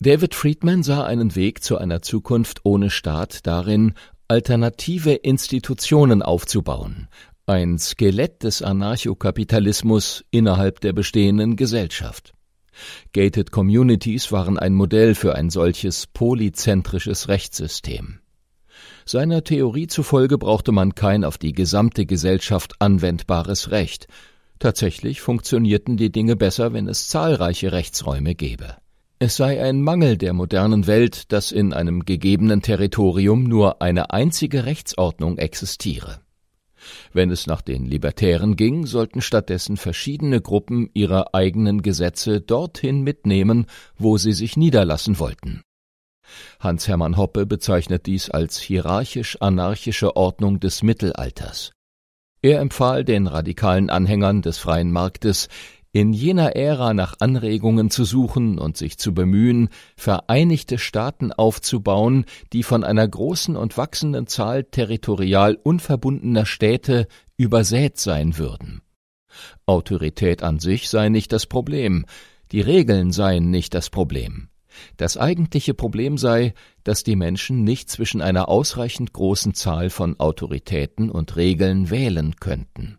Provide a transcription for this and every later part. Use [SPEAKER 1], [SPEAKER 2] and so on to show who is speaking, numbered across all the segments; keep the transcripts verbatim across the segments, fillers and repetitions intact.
[SPEAKER 1] David Friedman sah einen Weg zu einer Zukunft ohne Staat darin, alternative Institutionen aufzubauen, ein Skelett des Anarchokapitalismus innerhalb der bestehenden Gesellschaft. Gated Communities waren ein Modell für ein solches polyzentrisches Rechtssystem. Seiner Theorie zufolge brauchte man kein auf die gesamte Gesellschaft anwendbares Recht. Tatsächlich funktionierten die Dinge besser, wenn es zahlreiche Rechtsräume gäbe. Es sei ein Mangel der modernen Welt, dass in einem gegebenen Territorium nur eine einzige Rechtsordnung existiere. Wenn es nach den Libertären ging, sollten stattdessen verschiedene Gruppen ihre eigenen Gesetze dorthin mitnehmen, wo sie sich niederlassen wollten. Hans-Hermann Hoppe bezeichnet dies als hierarchisch-anarchische Ordnung des Mittelalters. Er empfahl den radikalen Anhängern des freien Marktes, in jener Ära nach Anregungen zu suchen und sich zu bemühen, vereinigte Staaten aufzubauen, die von einer großen und wachsenden Zahl territorial unverbundener Städte übersät sein würden. Autorität an sich sei nicht das Problem, die Regeln seien nicht das Problem. Das eigentliche Problem sei, dass die Menschen nicht zwischen einer ausreichend großen Zahl von Autoritäten und Regeln wählen könnten.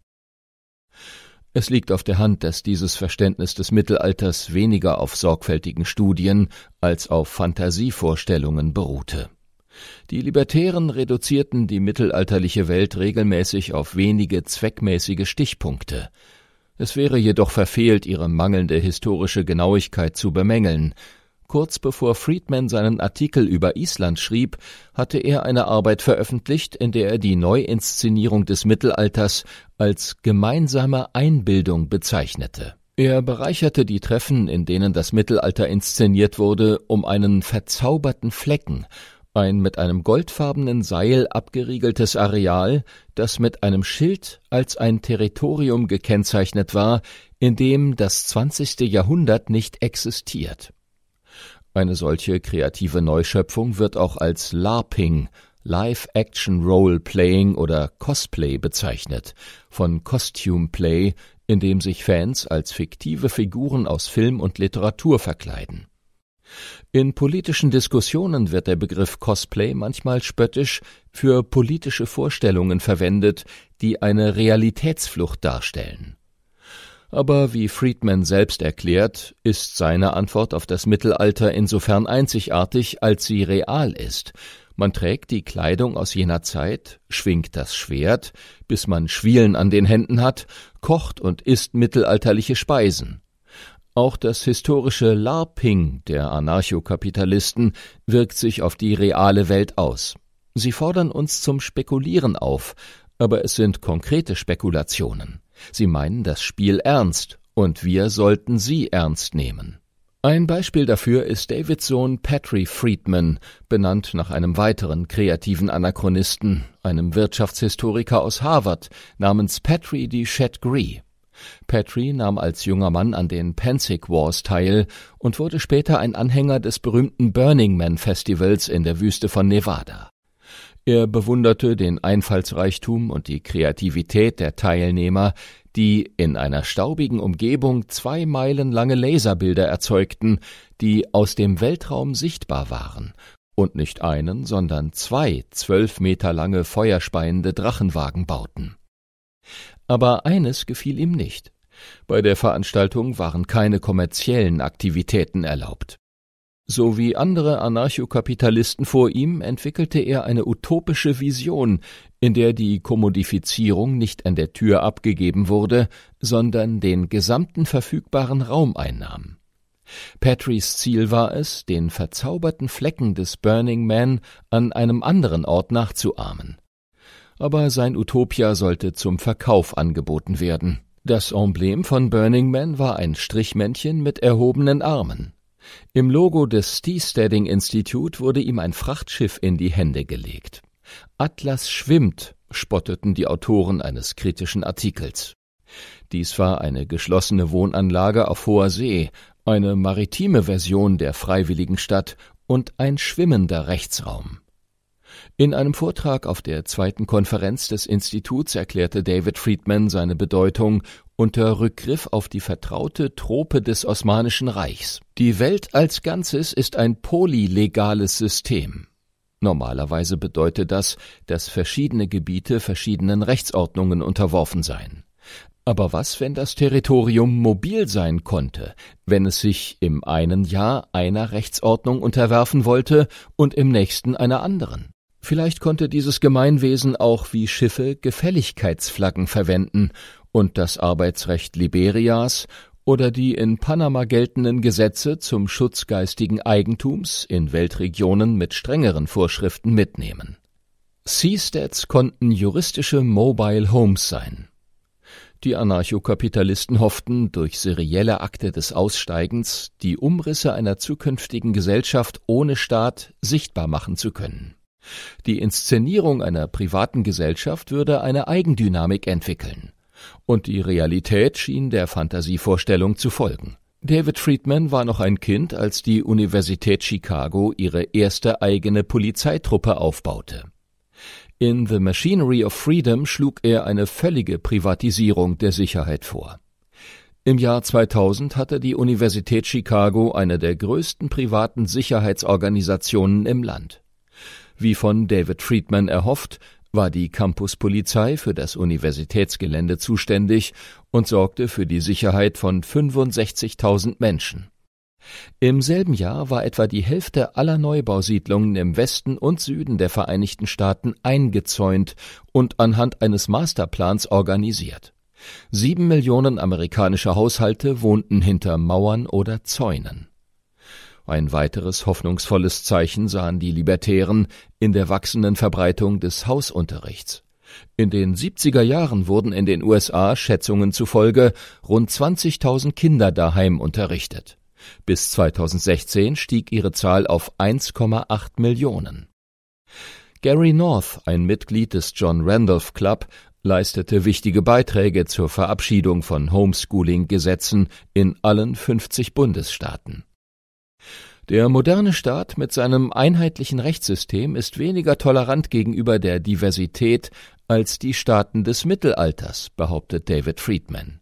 [SPEAKER 1] Es liegt auf der Hand, dass dieses Verständnis des Mittelalters weniger auf sorgfältigen Studien als auf Fantasievorstellungen beruhte. Die Libertären reduzierten die mittelalterliche Welt regelmäßig auf wenige zweckmäßige Stichpunkte. Es wäre jedoch verfehlt, ihre mangelnde historische Genauigkeit zu bemängeln. Kurz bevor Friedman seinen Artikel über Island schrieb, hatte er eine Arbeit veröffentlicht, in der er die Neuinszenierung des Mittelalters als gemeinsame Einbildung bezeichnete. Er bereicherte die Treffen, in denen das Mittelalter inszeniert wurde, um einen verzauberten Flecken, ein mit einem goldfarbenen Seil abgeriegeltes Areal, das mit einem Schild als ein Territorium gekennzeichnet war, in dem das zwanzigste Jahrhundert nicht existiert. Eine solche kreative Neuschöpfung wird auch als LARPing, Live-Action-Role-Playing oder Cosplay bezeichnet, von Costume Play, in dem sich Fans als fiktive Figuren aus Film und Literatur verkleiden. In politischen Diskussionen wird der Begriff Cosplay manchmal spöttisch für politische Vorstellungen verwendet, die eine Realitätsflucht darstellen. Aber wie Friedman selbst erklärt, ist seine Antwort auf das Mittelalter insofern einzigartig, als sie real ist. Man trägt die Kleidung aus jener Zeit, schwingt das Schwert, bis man Schwielen an den Händen hat, kocht und isst mittelalterliche Speisen. Auch das historische LARPing der Anarchokapitalisten wirkt sich auf die reale Welt aus. Sie fordern uns zum Spekulieren auf, aber es sind konkrete Spekulationen. Sie meinen das Spiel ernst, und wir sollten sie ernst nehmen. Ein Beispiel dafür ist Davids Sohn Patry Friedman, benannt nach einem weiteren kreativen Anachronisten, einem Wirtschaftshistoriker aus Harvard namens Patry D. Chatgree. Patry nahm als junger Mann an den Pensic Wars teil und wurde später ein Anhänger des berühmten Burning Man Festivals in der Wüste von Nevada. Er bewunderte den Einfallsreichtum und die Kreativität der Teilnehmer, die in einer staubigen Umgebung zwei Meilen lange Laserbilder erzeugten, die aus dem Weltraum sichtbar waren und nicht einen, sondern zwei zwölf Meter lange feuerspeiende Drachenwagen bauten. Aber eines gefiel ihm nicht. Bei der Veranstaltung waren keine kommerziellen Aktivitäten erlaubt. So wie andere Anarchokapitalisten vor ihm entwickelte er eine utopische Vision, in der die Kommodifizierung nicht an der Tür abgegeben wurde, sondern den gesamten verfügbaren Raum einnahm. Patrys Ziel war es, den verzauberten Flecken des Burning Man an einem anderen Ort nachzuahmen. Aber sein Utopia sollte zum Verkauf angeboten werden. Das Emblem von Burning Man war ein Strichmännchen mit erhobenen Armen. Im Logo des Seasteading Institute wurde ihm ein Frachtschiff in die Hände gelegt. Atlas schwimmt, spotteten die Autoren eines kritischen Artikels. Dies war eine geschlossene Wohnanlage auf hoher See, eine maritime Version der freiwilligen Stadt und ein schwimmender Rechtsraum. In einem Vortrag auf der zweiten Konferenz des Instituts erklärte David Friedman seine Bedeutung unter Rückgriff auf die vertraute Trope des Osmanischen Reichs. Die Welt als Ganzes ist ein polylegales System. Normalerweise bedeutet das, dass verschiedene Gebiete verschiedenen Rechtsordnungen unterworfen seien. Aber was, wenn das Territorium mobil sein konnte, wenn es sich im einen Jahr einer Rechtsordnung unterwerfen wollte und im nächsten einer anderen? Vielleicht konnte dieses Gemeinwesen auch wie Schiffe Gefälligkeitsflaggen verwenden und das Arbeitsrecht Liberias oder die in Panama geltenden Gesetze zum Schutz geistigen Eigentums in Weltregionen mit strengeren Vorschriften mitnehmen. Seasteads konnten juristische Mobile Homes sein. Die Anarchokapitalisten hofften, durch serielle Akte des Aussteigens die Umrisse einer zukünftigen Gesellschaft ohne Staat sichtbar machen zu können. Die Inszenierung einer privaten Gesellschaft würde eine Eigendynamik entwickeln. Und die Realität schien der Fantasievorstellung zu folgen. David Friedman war noch ein Kind, als die Universität Chicago ihre erste eigene Polizeitruppe aufbaute. In The Machinery of Freedom schlug er eine völlige Privatisierung der Sicherheit vor. Im Jahr zweitausend hatte die Universität Chicago eine der größten privaten Sicherheitsorganisationen im Land. Wie von David Friedman erhofft, war die Campuspolizei für das Universitätsgelände zuständig und sorgte für die Sicherheit von fünfundsechzigtausend Menschen. Im selben Jahr war etwa die Hälfte aller Neubausiedlungen im Westen und Süden der Vereinigten Staaten eingezäunt und anhand eines Masterplans organisiert. Sieben Millionen amerikanische Haushalte wohnten hinter Mauern oder Zäunen. Ein weiteres hoffnungsvolles Zeichen sahen die Libertären in der wachsenden Verbreitung des Hausunterrichts. In den siebziger Jahren wurden in den U S A Schätzungen zufolge rund zwanzigtausend Kinder daheim unterrichtet. Bis zweitausendsechzehn stieg ihre Zahl auf eins Komma acht Millionen. Gary North, ein Mitglied des John Randolph Club, leistete wichtige Beiträge zur Verabschiedung von Homeschooling-Gesetzen in allen fünfzig Bundesstaaten. Der moderne Staat mit seinem einheitlichen Rechtssystem ist weniger tolerant gegenüber der Diversität als die Staaten des Mittelalters, behauptet David Friedman.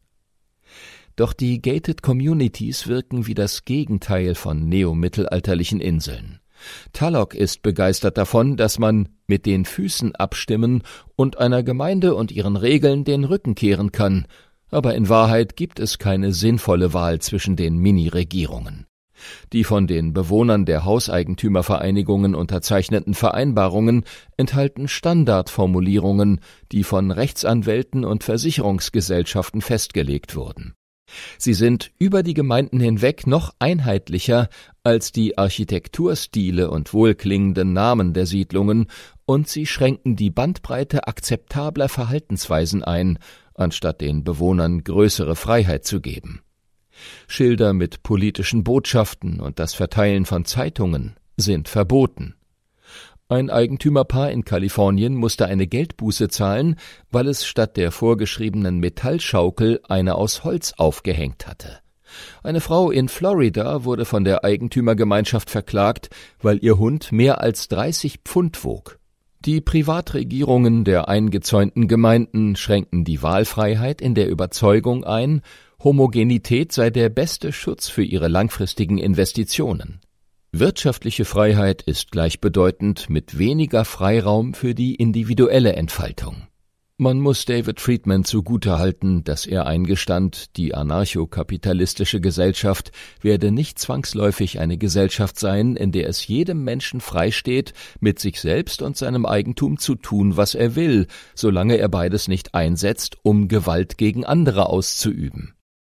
[SPEAKER 1] Doch die Gated Communities wirken wie das Gegenteil von neomittelalterlichen Inseln. Tullock ist begeistert davon, dass man mit den Füßen abstimmen und einer Gemeinde und ihren Regeln den Rücken kehren kann, aber in Wahrheit gibt es keine sinnvolle Wahl zwischen den Mini-Regierungen. Die von den Bewohnern der Hauseigentümervereinigungen unterzeichneten Vereinbarungen enthalten Standardformulierungen, die von Rechtsanwälten und Versicherungsgesellschaften festgelegt wurden. Sie sind über die Gemeinden hinweg noch einheitlicher als die Architekturstile und wohlklingenden Namen der Siedlungen, und sie schränken die Bandbreite akzeptabler Verhaltensweisen ein, anstatt den Bewohnern größere Freiheit zu geben. Schilder mit politischen Botschaften und das Verteilen von Zeitungen sind verboten. Ein Eigentümerpaar in Kalifornien musste eine Geldbuße zahlen, weil es statt der vorgeschriebenen Metallschaukel eine aus Holz aufgehängt hatte. Eine Frau in Florida wurde von der Eigentümergemeinschaft verklagt, weil ihr Hund mehr als dreißig Pfund wog. Die Privatregierungen der eingezäunten Gemeinden schränken die Wahlfreiheit in der Überzeugung ein, Homogenität sei der beste Schutz für ihre langfristigen Investitionen. Wirtschaftliche Freiheit ist gleichbedeutend mit weniger Freiraum für die individuelle Entfaltung. Man muss David Friedman zugutehalten, dass er eingestand, die anarchokapitalistische Gesellschaft werde nicht zwangsläufig eine Gesellschaft sein, in der es jedem Menschen freisteht, mit sich selbst und seinem Eigentum zu tun, was er will, solange er beides nicht einsetzt, um Gewalt gegen andere auszuüben.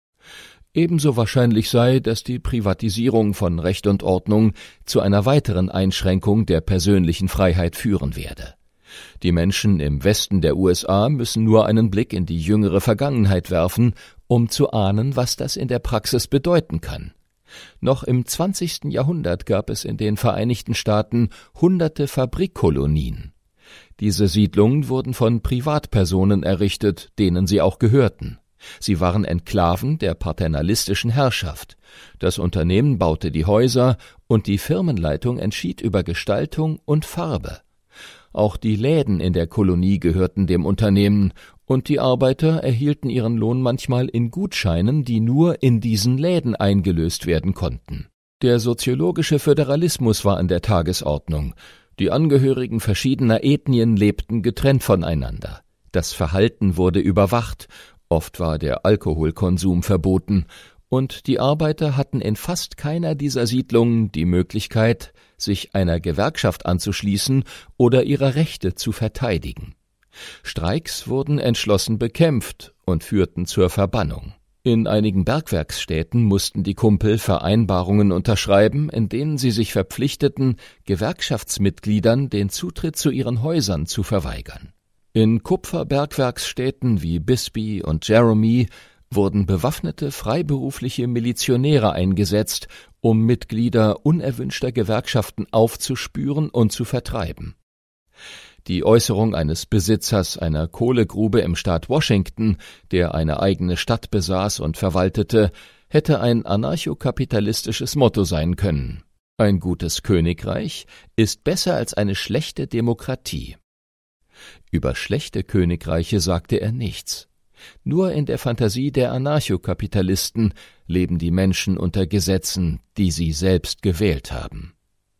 [SPEAKER 1] Ebenso wahrscheinlich sei, dass die Privatisierung von Recht und Ordnung zu einer weiteren Einschränkung der persönlichen Freiheit führen werde. Die Menschen im Westen der U S A müssen nur einen Blick in die jüngere Vergangenheit werfen, um zu ahnen, was das in der Praxis bedeuten kann. Noch im zwanzigsten Jahrhundert gab es in den Vereinigten Staaten hunderte Fabrikkolonien. Diese Siedlungen wurden von Privatpersonen errichtet, denen sie auch gehörten. Sie waren Enklaven der paternalistischen Herrschaft. Das Unternehmen baute die Häuser und die Firmenleitung entschied über Gestaltung und Farbe. Auch die Läden in der Kolonie gehörten dem Unternehmen, und die Arbeiter erhielten ihren Lohn manchmal in Gutscheinen, die nur in diesen Läden eingelöst werden konnten. Der soziologische Föderalismus war an der Tagesordnung. Die Angehörigen verschiedener Ethnien lebten getrennt voneinander. Das Verhalten wurde überwacht, oft war der Alkoholkonsum verboten, und die Arbeiter hatten in fast keiner dieser Siedlungen die Möglichkeit, sich einer Gewerkschaft anzuschließen oder ihre Rechte zu verteidigen. Streiks wurden entschlossen bekämpft und führten zur Verbannung. In einigen Bergwerksstädten mussten die Kumpel Vereinbarungen unterschreiben, in denen sie sich verpflichteten, Gewerkschaftsmitgliedern den Zutritt zu ihren Häusern zu verweigern. In Kupferbergwerksstädten wie Bisbee und Jeremy wurden bewaffnete freiberufliche Milizionäre eingesetzt, um Mitglieder unerwünschter Gewerkschaften aufzuspüren und zu vertreiben. Die Äußerung eines Besitzers einer Kohlegrube im Staat Washington, der eine eigene Stadt besaß und verwaltete, hätte ein anarchokapitalistisches Motto sein können: Ein gutes Königreich ist besser als eine schlechte Demokratie. Über schlechte Königreiche sagte er nichts. Nur in der Fantasie der Anarchokapitalisten leben die Menschen unter Gesetzen, die sie selbst gewählt haben.